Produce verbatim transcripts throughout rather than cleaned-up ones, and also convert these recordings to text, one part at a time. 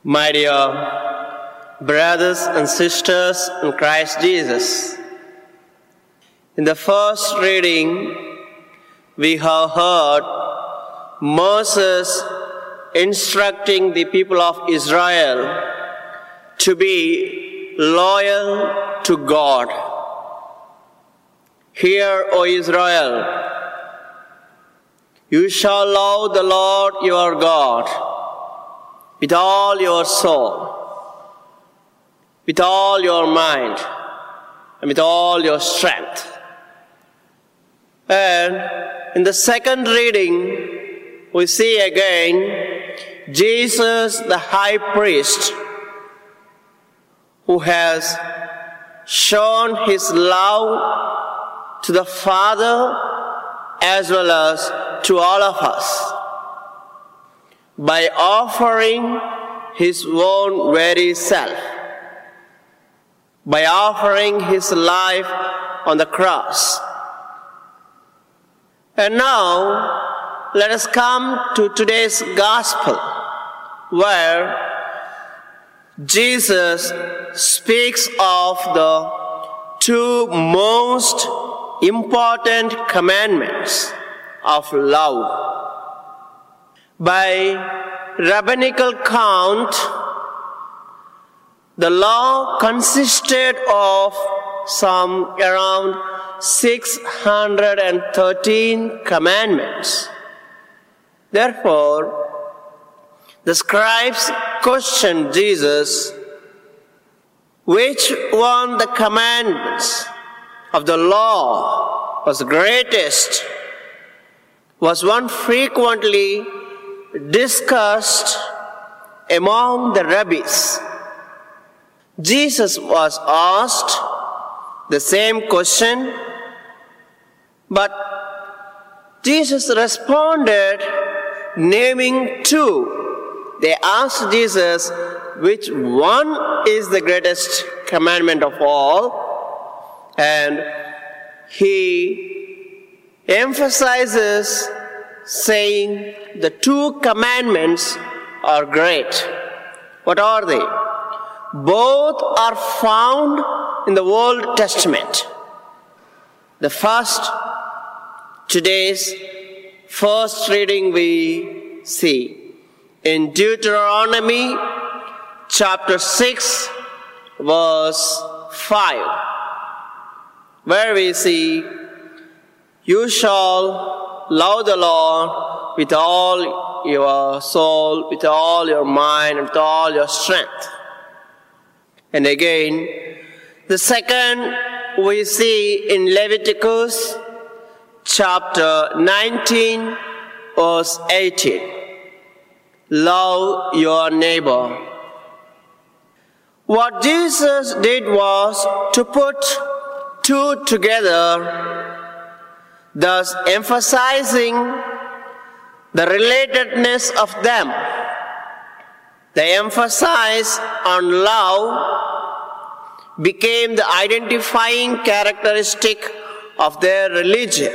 My dear brothers and sisters in Christ Jesus, in the first reading, we have heard Moses instructing the people of Israel to be loyal to God. Hear, O Israel, you shall love the Lord your God with all your soul, with all your mind, and with all your strength. And in the second reading, we see again Jesus, the high priest, who has shown his love to the Father as well as to all of us by offering his own very self, by offering his life on the cross. And now, let us come to today's gospel, where Jesus speaks of the two most important commandments of love. By rabbinical count, the law consisted of some around six hundred thirteen commandments. Therefore, the scribes questioned Jesus, which one the commandments of the law was the greatest, was one frequently discussed among the rabbis. Jesus was asked the same question, but Jesus responded naming two. They asked Jesus, which one is the greatest commandment of all? And he emphasizes saying the two commandments are great. What are they? Both are found in the Old Testament. The first, today's first reading we see in Deuteronomy chapter six, verse five, where we see, you shall love the Lord with all your soul, with all your mind, and with all your strength. And again, the second we see in Leviticus chapter nineteen, verse eighteen. Love your neighbor. What Jesus did was to put two together, thus emphasizing the relatedness of them. The emphasis on love became the identifying characteristic of their religion.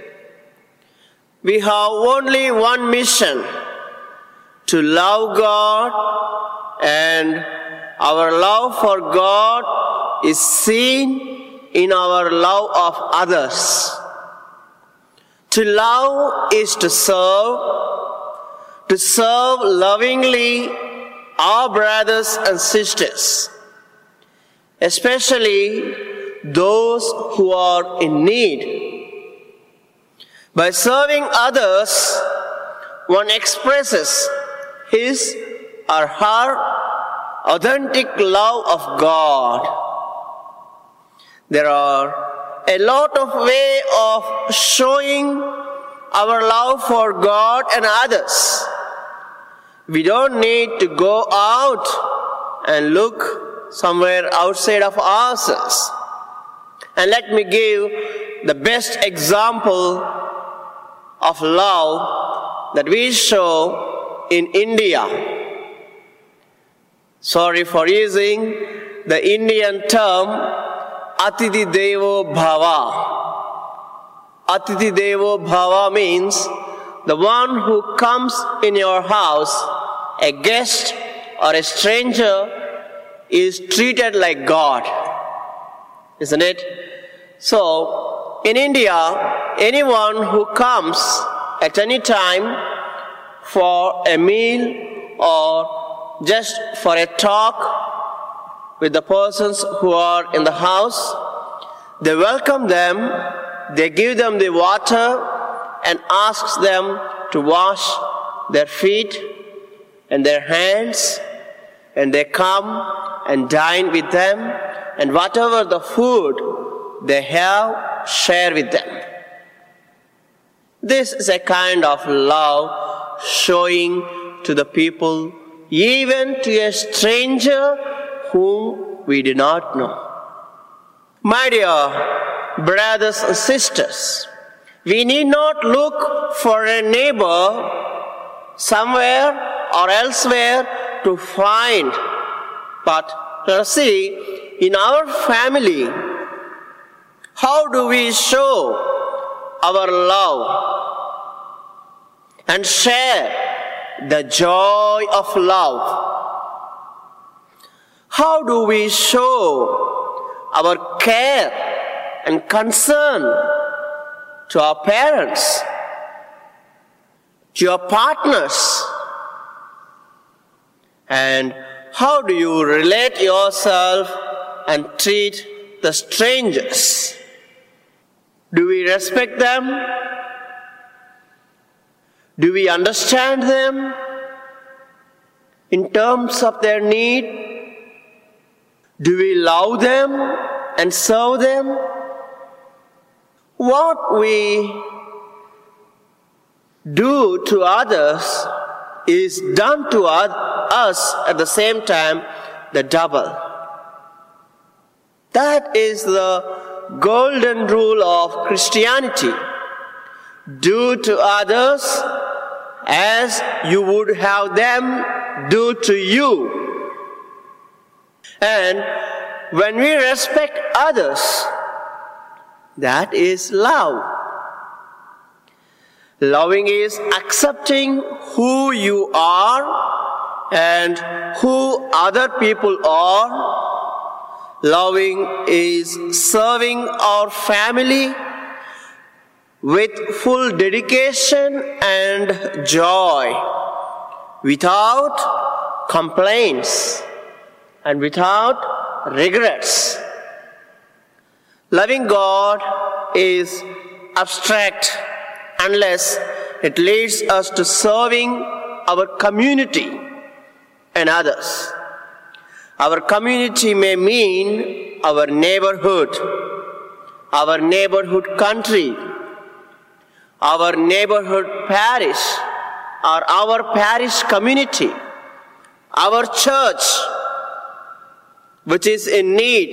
We have only one mission: to love God, and our love for God is seen in our love of others. To love is to serve, to serve lovingly our brothers and sisters, especially those who are in need. By serving others, one expresses his or her authentic love of God. There are a lot of ways of showing our love for God and others. We don't need to go out and look somewhere outside of ourselves. And let me give the best example of love that we show in India. Sorry for using the Indian term Atithi Devo Bhava. Atithi Devo Bhava means the one who comes in your house, a guest or a stranger is treated like God, isn't it? So, in India, anyone who comes at any time for a meal or just for a talk with the persons who are in the house, they welcome them, they give them the water and asks them to wash their feet and their hands, and they come and dine with them, and whatever the food they have, share with them. This is a kind of love showing to the people, even to a stranger whom we do not know. My dear brothers and sisters, we need not look for a neighbor somewhere or elsewhere to find, but let us see in our family, how do we show our love and share the joy of love? How do we show our care and concern to our parents, to your partners? And how do you relate yourself and treat the strangers? Do we respect them? Do we understand them in terms of their need? Do we love them and serve them? What we do to others is done to us at the same time, the double. That is the golden rule of Christianity. Do to others as you would have them do to you. And when we respect others, that is love. Loving is accepting who you are and who other people are. Loving is serving our family with full dedication and joy, without complaints and without regrets. Loving God is abstract unless it leads us to serving our community and others. Our community may mean our neighborhood, our neighborhood country, our neighborhood parish, or our parish community, our church, which is in need,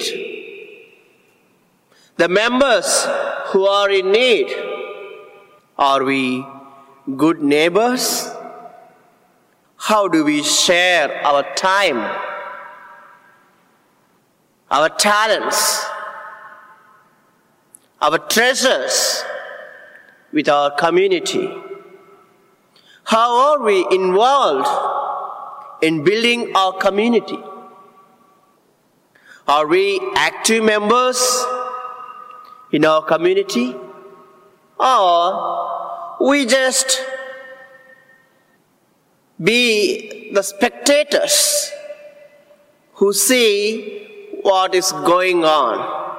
the members who are in need. Are we good neighbors? How do we share our time, our talents, our treasures with our community? How are we involved in building our community? Are we active members in our community? Or we just be the spectators who see what is going on?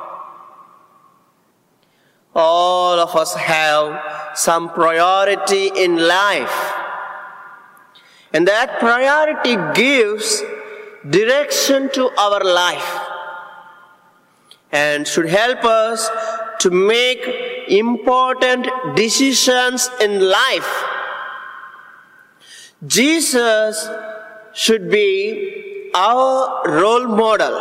All of us have some priority in life, and that priority gives direction to our life and should help us to make important decisions in life. Jesus should be our role model,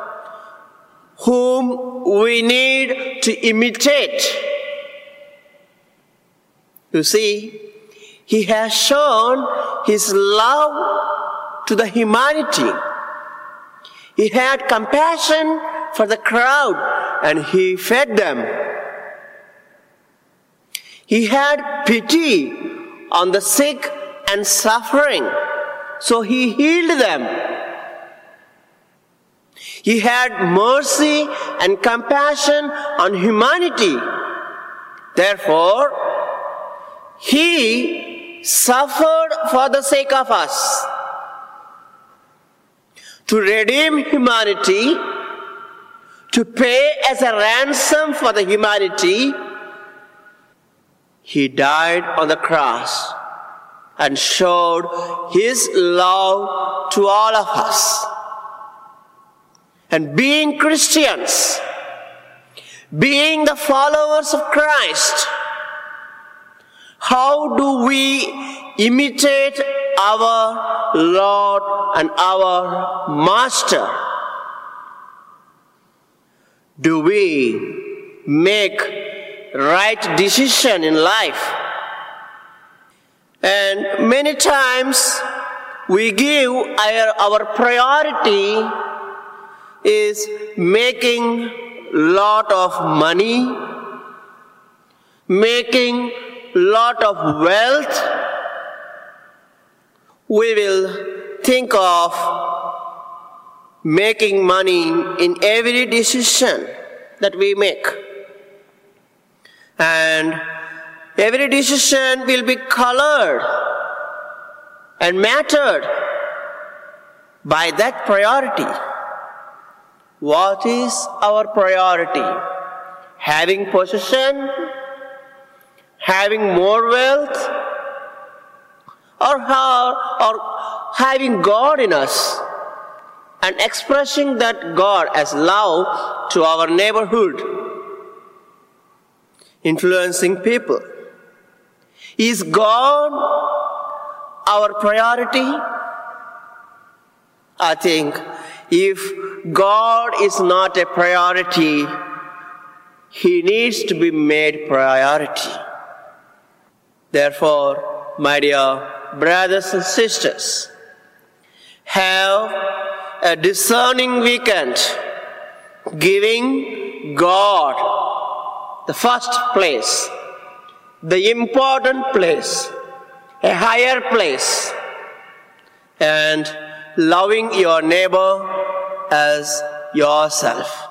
whom we need to imitate. You see, he has shown his love to the humanity. He had compassion for the crowd and he fed them. He had pity on the sick and suffering so he healed them. He had mercy and compassion on humanity. Therefore, he suffered for the sake of us. To redeem humanity, to pay as a ransom for the humanity, he died on the cross and showed his love to all of us. And being Christians, being the followers of Christ, how do we imitate our Lord and our Master? Do we make right decision in life? And many times we give our, our priority is making lot of money, making lot of wealth. We will think of making money in every decision that we make. And every decision will be colored and mattered by that priority. What is our priority? Having possession? Having more wealth? Or, how, or having God in us and expressing that God as love to our neighborhood, influencing people? Is God our priority? I think if God is not a priority, he needs to be made priority. Therefore, my dear brothers and sisters, have a discerning weekend, giving God the first place, the important place, a higher place, and loving your neighbor as yourself.